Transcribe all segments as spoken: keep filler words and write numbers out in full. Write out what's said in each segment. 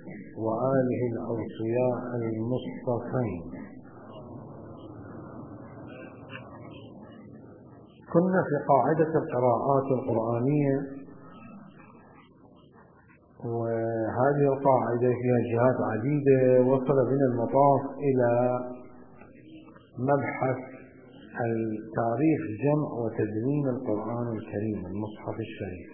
وآله الأوصياء المصطفين. كنا في قاعدة القراءات القرآنية، وهذه القاعدة فيها جهات عديدة. وصل بنا المطاف إلى مبحث التاريخ جمع وتدوين القرآن الكريم المصحف الشريف.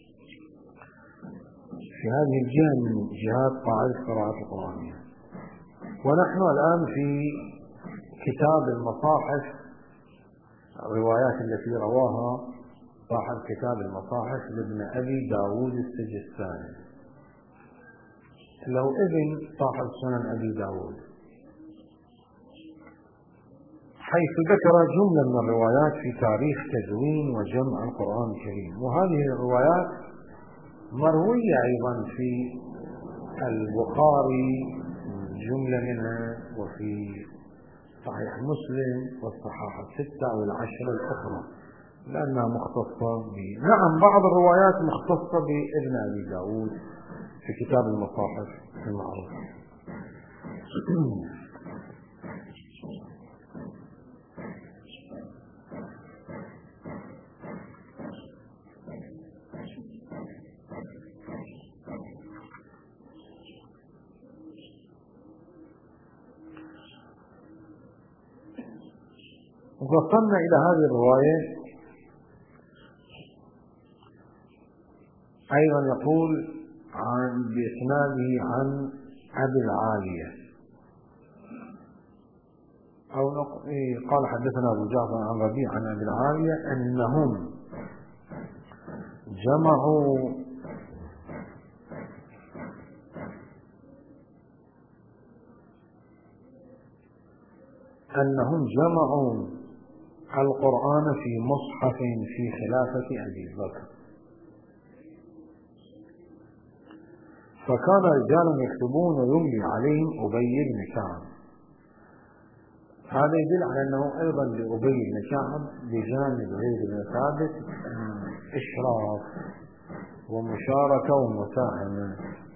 في هذه الجهة من جهات قاعدة القراءات القرآنية، ونحن الآن في كتاب المصاحف، الروايات التي رواها صاحب كتاب المصاحف لابن أبي داود السجستاني، له ابن صاحب سنن أبي داود، حيث ذكر جملة من الروايات في تاريخ تدوين وجمع القرآن الكريم. وهذه الروايات مروية أيضا في البخاري جملة منها، وفي صحيح مسلم والصحاح الستة والعشر الأخرى، لأنها مختصة ب... نعم بعض الروايات مختصة بابن أبي داود في كتاب المصاحف المعروف. وصلنا إلى هذه الرواية. أيضا يقول عن بإسناده عن أبي العالية، أو قال حدثنا أبو جعفر عن ربيع عن أبي العالية أنهم جمعوا أنهم جمعوا القرآن في مصحف في خلافة أبي بكر، فكان رجال يكتبون ويملي عليهم أبي بن كعب. هذا يدل على أنه أيضا لأبي بن كعب بجانب زيد بن ثابت إشراف ومشاركة ومساهمة.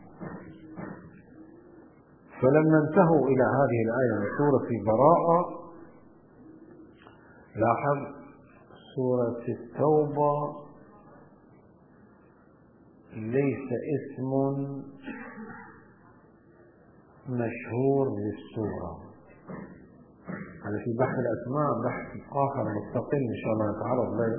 فلما انتهوا إلى هذه الآية من سورة براءة، لاحظ سورة التوبة ليس اسم مشهور للسورة. هذا في بحث الأسماء بحث آخر مستقل إن شاء الله نتعرض له.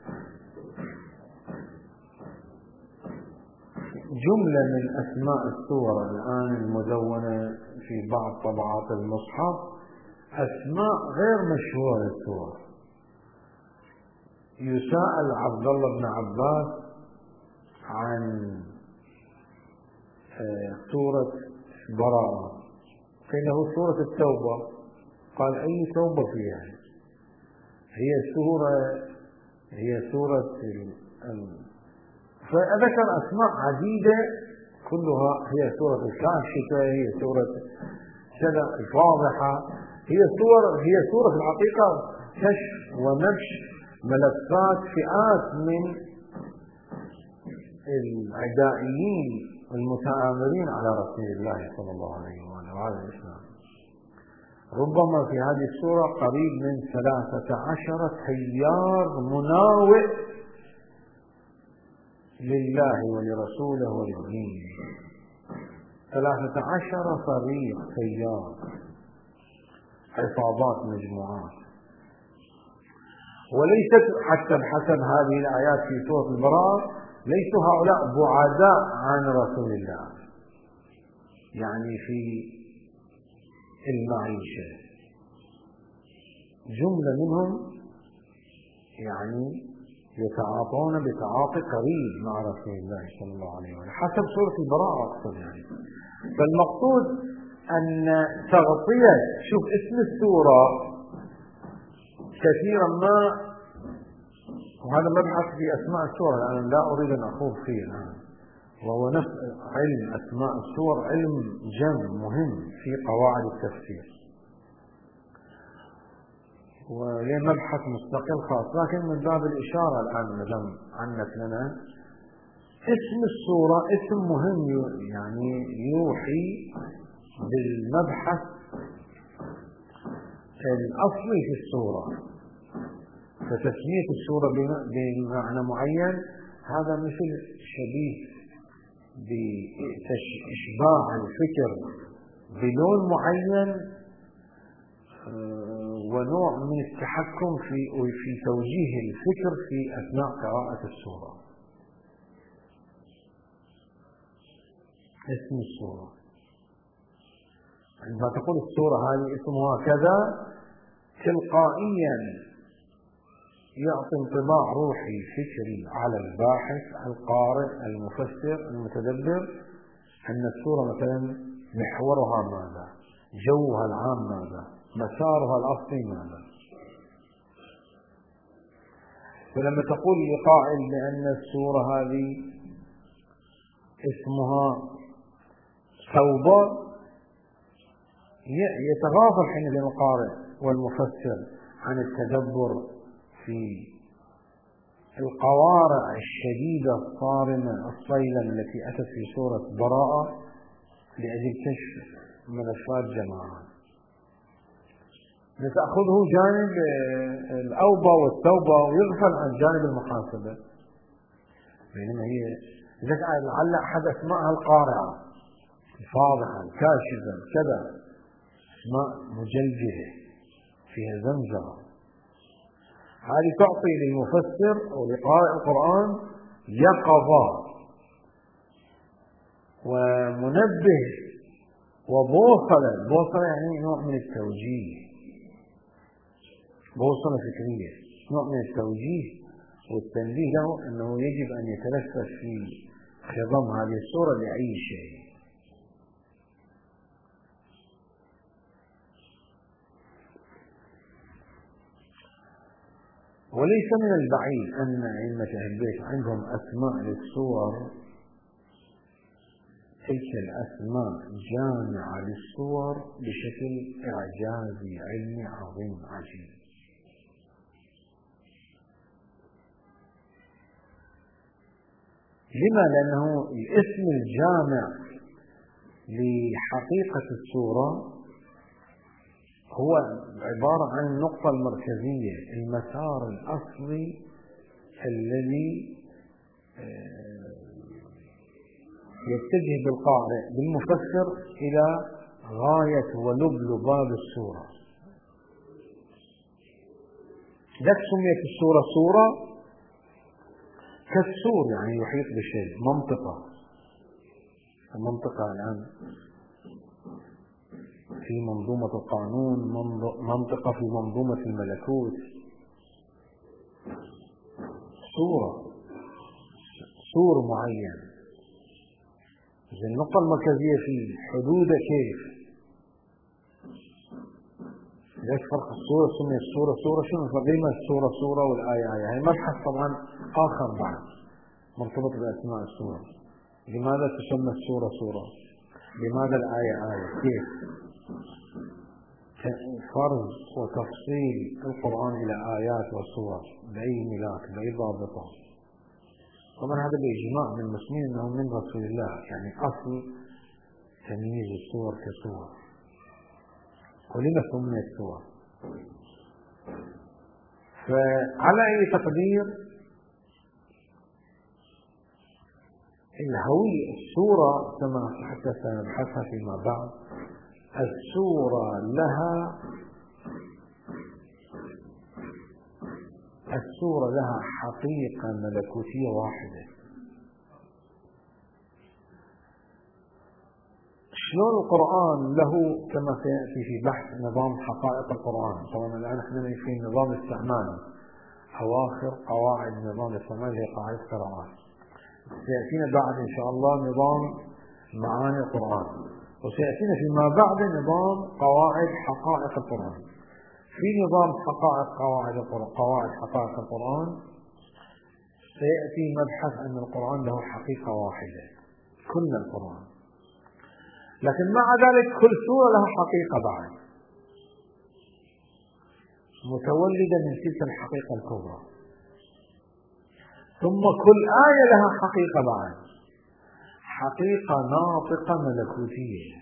جملة من أسماء السورة الآن المدونة في بعض طبعات المصحف أسماء غير مشهورة للسورة. يسأل عبد الله بن عباس عن سورة براءة، قيل له سورة التوبة، قال أي توبة فيها؟ هي سورة هي سورة فذكر أسماء عديدة كلها هي سورة الكاشفة، هي سورة كذا الفاضحة، هي سورة هي سورة في الحقيقة كشف ونبش ملفات فئات من العدائيين المتآمرين على رسول الله صلى الله عليه وآله وعلى الإسلام. ربما في هذه السورة قريب من ثلاثة عشر تيار مناوئ لله ولرسوله ولدينه، ثلاثة عشر فريق تيار، حفاظات مجموعات. وليست حتى بحسب هذه الآيات في سورة البراءة ليسوا هؤلاء بعداء عن رسول الله، يعني في المعيشة جملة منهم يعني يتعاطون بتعاطي قريب مع رسول الله صلى الله عليه وسلم حسب سورة البراءة أقصد. يعني فالمقصود أن تغطية، شوف اسم السورة كثيرا ما، وهذا مبحث في أسماء السور الآن لا أريد أن أخوض فيه الآن، وهو نفس علم أسماء السور علم جم مهم في قواعد التفسير وليه مبحث مستقل خاص، لكن من باب الإشارة الآن مدام عنت لنا اسم السورة اسم مهم، يعني يوحي بالمبحث الأصلي في السورة. فتسمية السورة بمعنى معين هذا مثل شبيه بإشباع الفكر بلون معين ونوع من التحكم في في توجيه الفكر في أثناء قراءة السورة. اسم السورة عندما تقول السورة هذه اسمها كذا تلقائيا يعطي انطباع روحي فكري على الباحث القارئ المفسر المتدبر أن السورة مثلا محورها ماذا، جوها العام ماذا، مسارها الأصلي ماذا. فلما تقول لقائل بأن السورة هذه اسمها توبة يتغافل حينئذ القارئ والمفسر عن التدبر في القوارع الشديدة الصارمة الصيلة التي أتت في سورة براءة لأجل كشف ملفات جماعة. لتأخذه جانب الأوبة والتوبة ويغفل عن جانب المحاسبة، بينما هي لعل أحد أسماءها القارعة الفاضحة الكاشفة كذا، اسماء مجلجلة فيها زمجرة. هذه تعطي للمفسر أو لقارئ القرآن يقظة ومنبه وبوصلة. بوصلة يعني نوع من التوجيه، بوصلة فكرية، نوع من التوجيه والتنبيه له أنه يجب أن يتلفت في خضم هذه السورة لأي شيء. وليس من البعيد أن أئمة أهل البيت عندهم أسماء للسور، تلك الأسماء جامعة للسور بشكل إعجازي علمي عظيم عجيب. لما؟ لأنه الاسم الجامع لحقيقة السورة هو عبارة عن النقطة المركزية، المسار الأصلي الذي يتجه بالقارئ بالمفسر إلى غاية ولب لباب السورة. لذلك سميت السورة سورة كالسور، يعني يحيط بشيء، منطقة. المنطقة الآن في منظومة القانون، منطقة في منظومة الملكوت، سورة سور معين. النقطة المركزية في حدود كيف؟ ليش فرق السورة سمي السورة سورة؟ شنو الفرق بين السورة سورة والآية آية؟ هي مبحث طبعا آخر بعد مرتبط بأسماء السورة. لماذا تسمى السورة سورة؟ لماذا الآية آية؟ كيف؟ فرض وتفصيل القرآن إلى آيات وسور بأي ملاك بأي ضابطة. طبعا هذا بإجماع من المسلمين أنه من رسول الله، يعني أصل تمييز السور كسور. ولما سميت سور؟ فعلى أي تقدير الهوية السورة كما حتى سنبحثها فيما بعد، السورة لها السورة لها حقيقة ملكوتية واحدة. شلون القرآن له كما سيأتي في بحث نظام حقائق القرآن. طبعا الآن احنا في نظام استعمالي، أواخر قواعد نظام الاستعمال هي قاعدة قراءات. سيأتينا بعد إن شاء الله نظام معاني القرآن، وسيأتينا فيما بعد نظام قواعد حقائق القرآن. في نظام حقائق قواعد قواعد حقائق القرآن سيأتي مبحث أن القرآن له حقيقة واحدة، كل القرآن، لكن مع ذلك كل سورة لها حقيقة بعد متولدة من تلك الحقيقة الكبرى. ثم كل آية لها حقيقة بعد، حقيقة ناطقة ملكوتية.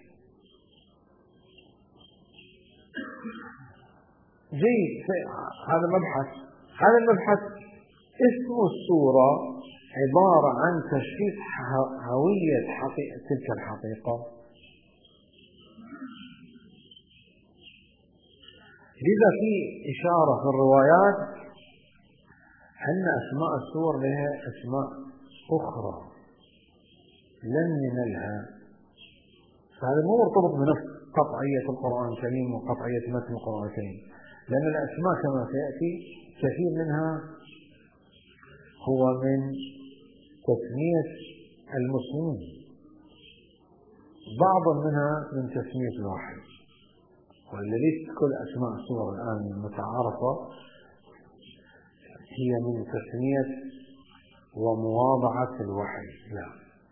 جيد، هذا مبحث. هذا المبحث اسم السورة عبارة عن تشخيص هوية حقيقة تلك الحقيقة. لذا في إشارة في الروايات أن أسماء السور لها أسماء أخرى لن ننلها، فهذا مو مرتبط بنفس قطعية القرآن الكريم وقطعية متن القرآن الكريم، لأن الأسماء كما سيأتي كثير منها هو من تسمية المسلمين، بعض منها من تسمية الوحي، وإلا ليست كل أسماء السور الآن المتعارفة هي من تسمية ومواضعة الوحي، لا،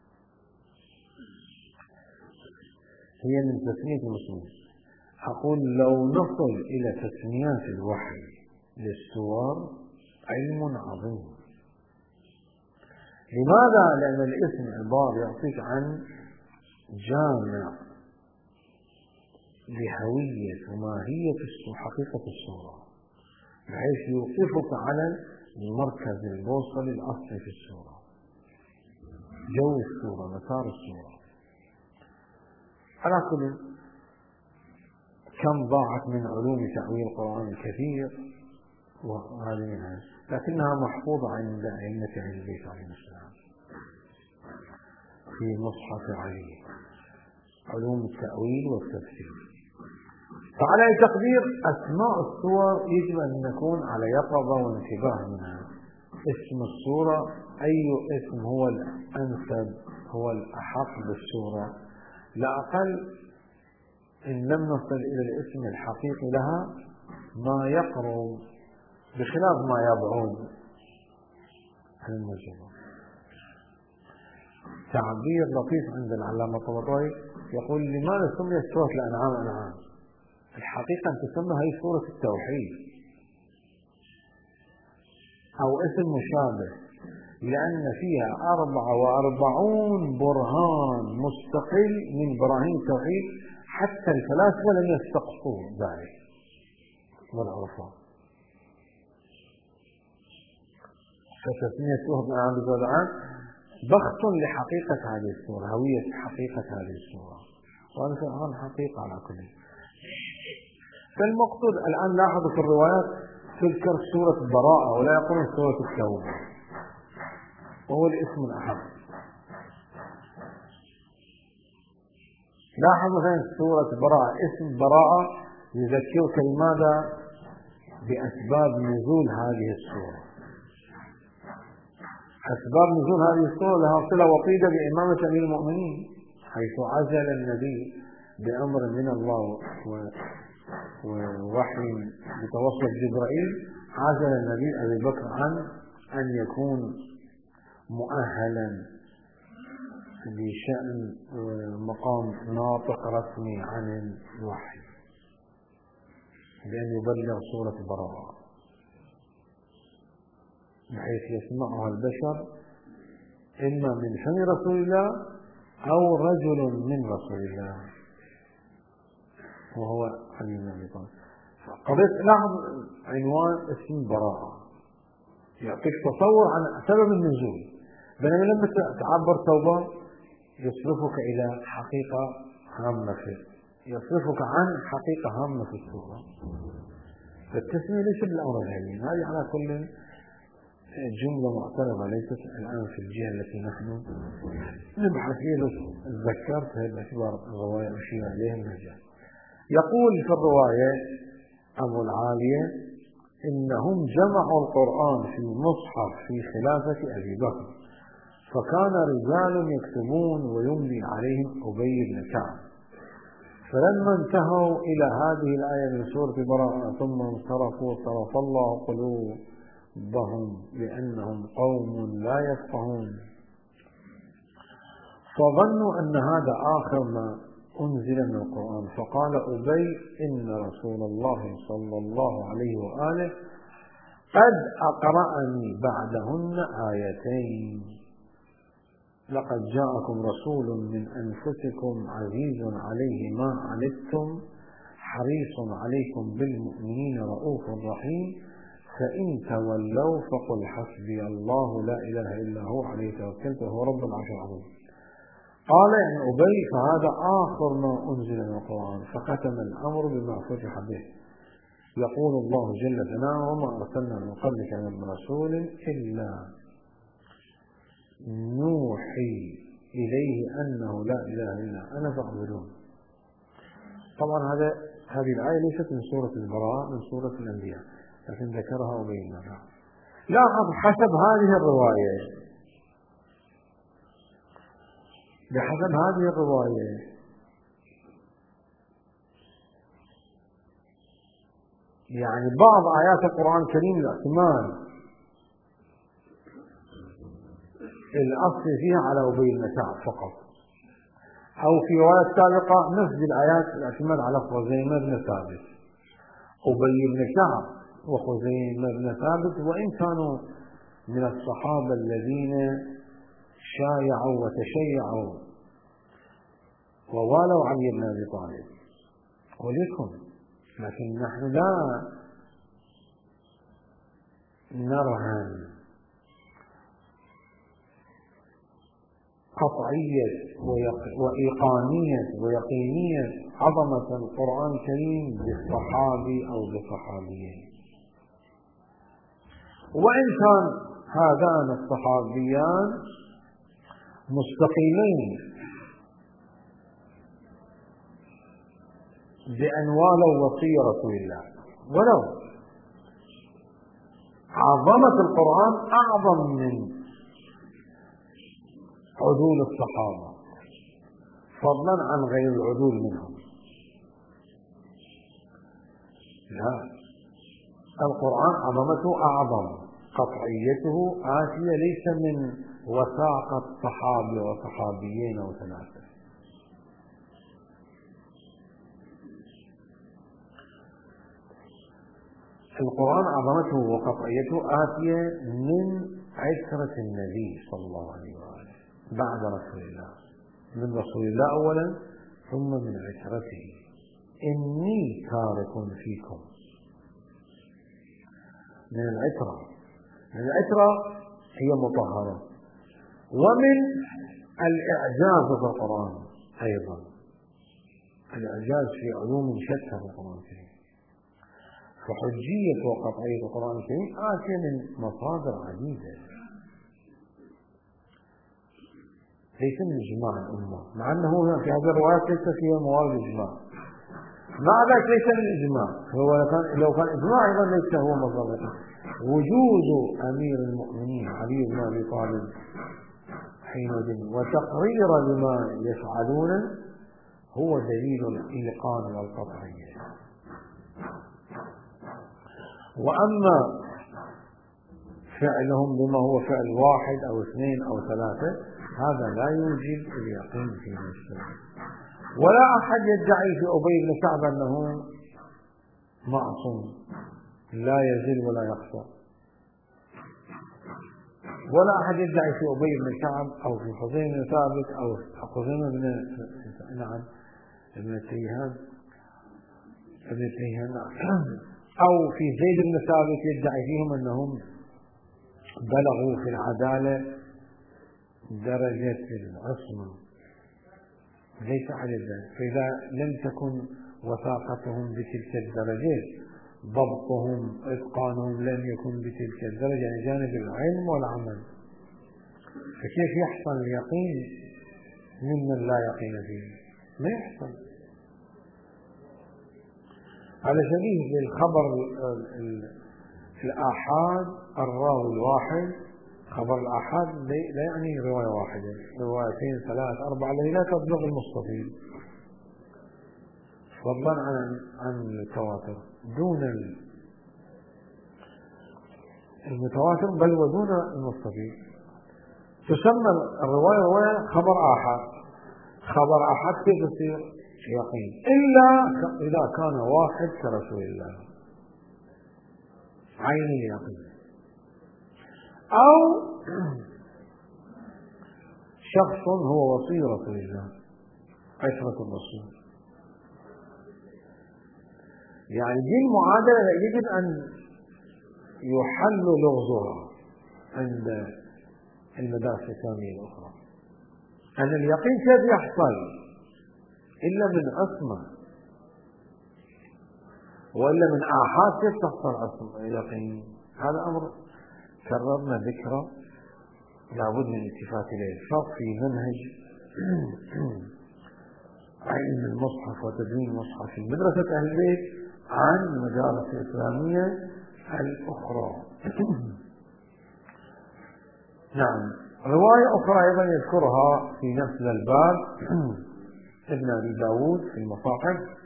هي من تسمية المسلمين. أقول لو نصل إلى تسميات الوحي للسور علم عظيم. لماذا؟ لأن الاسم عبارة يعطيك عن جامع لهوية وماهية حقيقة السورة، بحيث يوقفك على المركز البوصلي الأصلي في السورة، جو السورة، مسار السورة. على كل كم ضاعت من علوم تأويل القرآن الكثير، وهذه منها، لكنها محفوظة عند أئمة أهل البيت عليهم السلام في مصحف علي، علوم التأويل والتفسير. فعلى تقدير أسماء السور يجب أن نكون على يقظة وانتباه منها. اسم السورة أي اسم هو الأنسب، هو الأحق بالسورة، لا أقل إن لم نصل إلى الاسم الحقيقي لها ما يقرب بخلاف ما يبعد عن المجموع. تعبير لطيف عند العلامة الطبري يقول: لماذا سميت سورة الأنعام أنعام؟ الحقيقة أن تسمى هي سورة التوحيد أو اسم مشابه، لأن فيها أربعة وأربعون برهان مستقل من براهين التوحيد، حتى الفلاسفة لم يستقصوا ذلك والعرفاء. فتسمية سورة الأنعام بسبب بخت لحقيقة هذه السورة، هوية حقيقة هذه السورة، وهذا الآن حقيقة على كل. فالمقصود الآن لاحظوا في الروايات تذكر سورة براءة ولا يقولون سورة التوبة، وهو الاسم الأحد. لاحظوا فين سورة براءة، اسم براءة يذكرك لماذا؟ بأسباب نزول هذه السورة. أسباب نزول هذه السورة لها صلة وطيدة بإمامة أمير المؤمنين، حيث عزل النبي بأمر من الله ووحي بتوسط جبرائيل، عزل النبي أبي بكر عن أن يكون مؤهلا بشأن مقام ناطق رسمي عن الوحي، بأن يبلغ سورة براءة بحيث يسمعها البشر إما من فم رسول الله أو رجل من رسول الله وهو علي بن أبي طالب. قضية لاحظ عنوان اسم براءة يعطيك تصور عن سبب النزول، بينما لما تعبر توبة يصرفك إلى حقيقة هامة، يصرفك عن حقيقة هامة في السورة. فالتسمية ليس بالأمر الهين، هذه على كل جملة معترضة ليست الآن في الجهة التي نحن نبحث فيها. ذكرت هذا باعتبار الرواية أشير إليها المجال. يقول في الرواية أبو العالية: إنهم جمعوا القرآن في مصحف في خلافة أبي بكر، فكان رجال يكتبون ويملي عليهم أبي بن كعب، فلما انتهوا إلى هذه الآية من سورة براءة ثم انصرفوا صرف الله قلوبهم بأنهم قوم لا يفقهون، فظنوا أن هذا آخر ما أنزل من القرآن، فقال أبي: إن رسول الله صلى الله عليه وآله قد أقرأني بعدهن آيتين لقد جاءكم رسول من أنفسكم عزيز عليه ما عنتم حريص عليكم بالمؤمنين رؤوف رحيم فإن تولوا فقل حسبي الله لا إله إلا هو عليه توكلت وهو رب العرش العظيم. قال يعني أبي فهذا آخر ما أنزل من القرآن فختم الأمر بما فتح به. يقول الله جل ثناؤه وما أرسلنا من قبلك من رسول إلا نوحي إليه أنه لا إله إلا أنا فاعبدون. طبعا هذا هذه الآية ليست من سورة البراء من سورة الأنبياء لكن ذكرها وبينها. لاحظ حسب هذه الرواية بحسب هذه الرواية يعني بعض آيات القرآن الكريم الاحتمال الأصل فيها على أبي بن كعب فقط أو في رواية سابقة نفس الآيات الاحتمال على خزيمة بن ثابت. أبي بن كعب وخزيمة بن ثابت وإن كانوا من الصحابة الذين شايعوا وتشيعوا ووالوا علي بن أبي طالب ولكم، لكن نحن لا نرهن قطعية وإيقانية ويقينية عظمة القرآن الكريم بالصحابي أو بصحابيين. وإن كان هذان الصحابيان مستقيمين بأن والوا وصي رسول الله، ولو عظمة القرآن أعظم من عدول الصحابة فضلا عن غير العدول منهم. لا، القرآن عظمته أعظم، قطعيته آتية ليس من وثاقة صحابي وصحابيين أو ثلاثة. القرآن عظمته وقطعيته آتية من عترة النبي صلى الله عليه وآله بعد رسول الله، من رسول الله أولا ثم من عترته. إني تارك فيكم من العترة، من العترة هي مطهرة، ومن الإعجاز في القرآن أيضا، الإعجاز في علوم شتى في القرآن الكريم. فحجية وقطعية القرآن الكريم آتية من مصادر عديدة ليس من إجماع الأمة، مع أنه في هذه الروايات ليس فيها موارد إجماع، مع ذلك ليس من الإجماع. هو لو كان إجماع أيضا ليس هو مصادر. وجود أمير المؤمنين علي بن أبي طالب حينئذ وتقرير لما يفعلون هو دليل الإيقان والقطعية. وأما فعلهم بما هو فعل واحد أو اثنين أو ثلاثة هذا لا يوجد اليقين في نفسه. ولا أحد يدعي في أبي بن كعب أنه معصوم لا يزل ولا يخفى، ولا أحد يدعي في أبي بن كعب أو في خزيمة بن ثابت أو خزيمة بن نعم ابن تيهان ابن تيهان أو في زيد بن ثابت يدعي فيهم أنهم بلغوا في العدالة درجة العصمة، ليس على ذلك. فإذا لم تكن وثاقتهم بتلك الدرجة، ضبطهم إتقانهم لم يكن بتلك الدرجة يعني جانب العلم والعمل، فكيف يحصل اليقين ممن لا يقين فيه؟ ما يحصل. على سبيل الخبر الآحاد الراوي الواحد، خبر الآحاد لا يعني رواية واحدة، روايتين ثلاث أربع التي لا تبلغ المستفيض فضلا عن عن التواتر، دون المتواتر بل ودون المستفيض. تسمى الرواية رواية خبر آحاد. خبر آحاد كيف يصير يقين إلا إذا كان واحد كرسول الله، عين اليقين، أو شخص هو وصي رسول الله عشرة الرسول. يعني دي المعادلة يجب أن يحل لغزها عند المدارس الإسلامية الأخرى، أن اليقين كيف يحصل إلا من عصمة، وإلا من آحاد كيف تحصل عصمة اليقين. هذا أمر كررنا ذكره لابد من الالتفات إليه. الفرق في منهج علم المصحف وتدوين المصحف في مدرسة أهل البيت عن المدارس الإسلامية الأخرى. نعم. رواية أخرى أيضا يذكرها في نفس الباب ابن أبي داود في المصاحف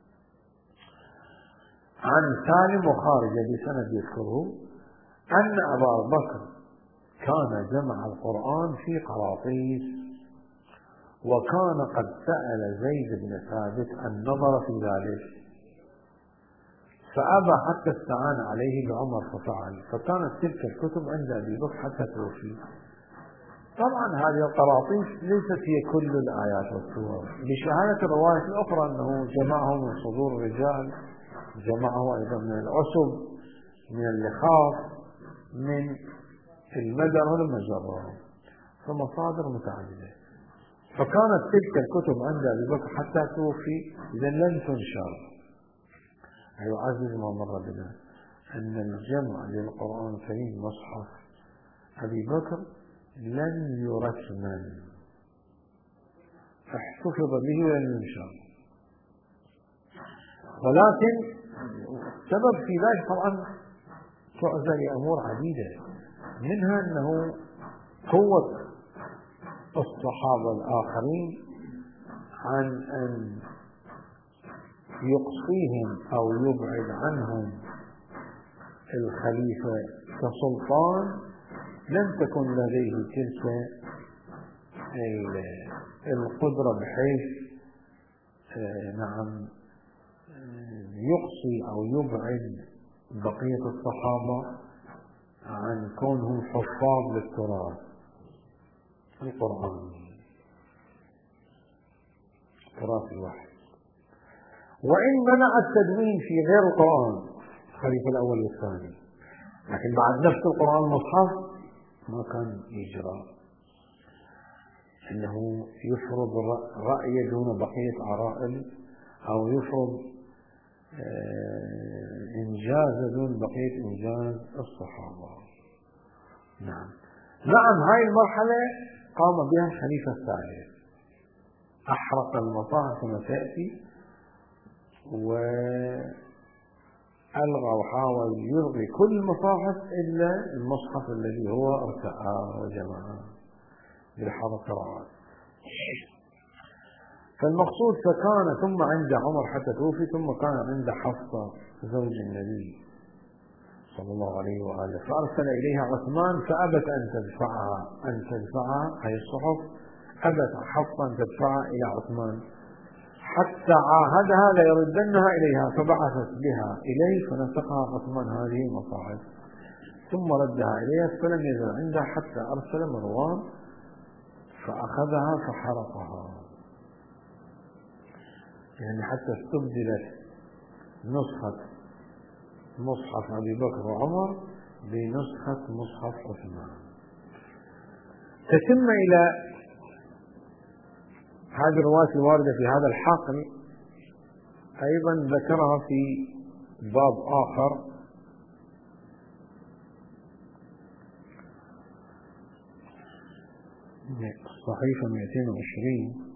عن سالم وخارجة بسند يذكره أن أبا بكر كان جمع القرآن في قراطيس، وكان قد سأل زيد بن ثابت النظر في ذلك فأبى حتى استعان عليه بعمر ففعل، فكانت تلك الكتب عند أبي بكر حتى توفي. طبعا هذه القراطيس ليست هي كل الآيات والسور، بشهادة الرواية الأخرى أنه جمعه من صدور الرجال، جمعه أيضا من العصب، من اللخاف، من المدر والمجرة، فمصادر متعددة. فكانت تلك الكتب عند أبي بكر حتى توفي، إذا لم تنشر. يعزز ما مر بنا أن الجمع للقرآن الكريم مصحف أبي بكر لن يرسمن، احتفظ به ولن ينشر. ولكن السبب في ذلك طبعا تعزى لأمور عديدة، منها أنه قوة الصحابة الآخرين عن أن يقصيهم أو يبعد عنهم الخليفة كسلطان، لم تكن لديه تلك القدرة بحيث نعم يقصي أو يبعد بقية الصحابة عن كونهم حفاظ للتراث القرآني، تراث الوحي. وإن منع التدوين في غير القرآن الخليفة الأول والثاني، لكن بعد نفس القرآن المصحف ما كان يجرى أنه يفرض رأي دون بقية آراء، أو يفرض إنجاز دون بقية إنجاز الصحابة. نعم. نعم. هاي المرحلة قام بها الخليفة الثالث، أحرق المصاحف كما سيأتي، وألغى وحاول يلغي كل المصاحف إلا المصحف الذي هو ارتأى وجمعه بلحظة قراءات. فالمقصود فكان ثم عند عمر حتى توفي، ثم كان عند حفصة زوج النبي صلى الله عليه وآله، فأرسل إليها عثمان فأبت أن تدفعها أن تدفعها أي الصحف، أبت حفصة أن تدفعها إلى عثمان حتى عاهدها ليردنها إليها، فبعثت بها إليه فنسخها عثمان هذه المصاحف ثم ردها إليها، فلم يزل عندها حتى أرسل مروان فأخذها فحرقها. يعني حتى استبدلت نسخة مصحف أبي بكر وعمر بنسخة مصحف عثمان. تتم إلى هذه الرواية الواردة في هذا الحقل أيضا ذكرها في باب آخر صحيفة مئتين وعشرين،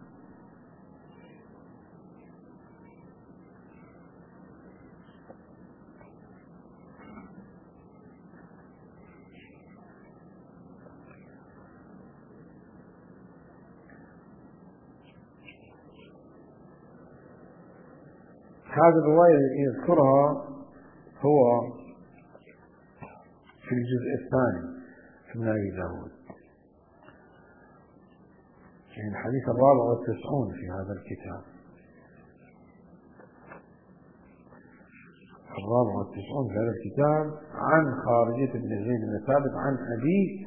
هذه الرواية يذكرها هو في الجزء الثاني من أبي داود، يعني الحديث الرابع والتسعون في هذا الكتاب. الرابع والتسعون في هذا الكتاب عن خارجة بن زيد بن ثابت عن أبيه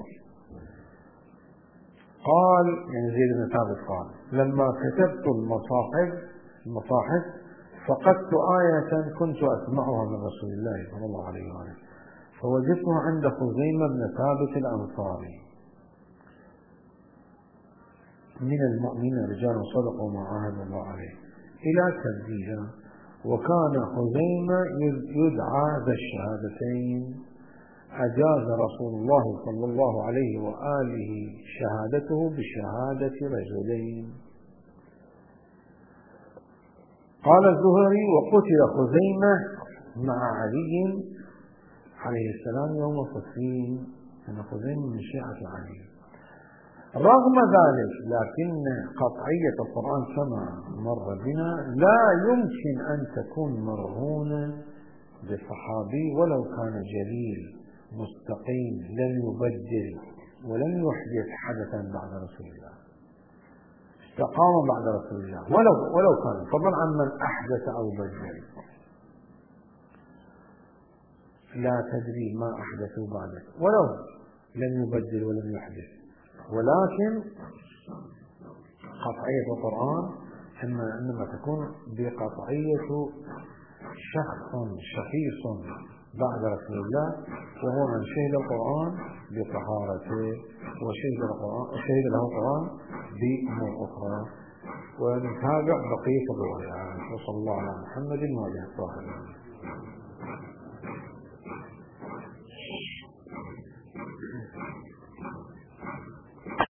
قال، يعني زيد بن ثابت قال: لما كتبت المصاحف المصاحف فقدت آية كنت أسمعها من رسول الله صلى الله عليه وآله، فوجدتها عند خزيمة بن ثابت الأنصاري: من المؤمنين رجال صدقوا ما عاهدوا الله عليه، إلى تبديلها. وكان خزيمة يدعى ذا الشهادتين، أجاز رسول الله صلى الله عليه وآله شهادته بشهادة رجلين. قال الزهري: وقتل خزيمة مع علي عليه السلام يوم صفين، أن خزيمة من شيعة علي. رغم ذلك لكن قطعية القرآن كما مر بنا لا يمكن أن تكون مرهونة بصحابي ولو كان جليل مستقيم لن يبدل ولن يحدث حدثا بعد رسول الله، استقام بعد رسول الله ولو ولو كان، فضلا عن من أحدث أو بدل. لا تدري ما أحدثوا بعدك ولو لم يبدل ولم يحدث. ولكن قطعية القرآن إنما تكون بقطعية شخص شخيص بعد رسول الله، وهو من شهد القرآن بطهارته وشهد القرآن شهد له القرآن بأمور أخرى. ونتابع بقية الروايات. وصلى الله على محمد وعلى آله وصحبه.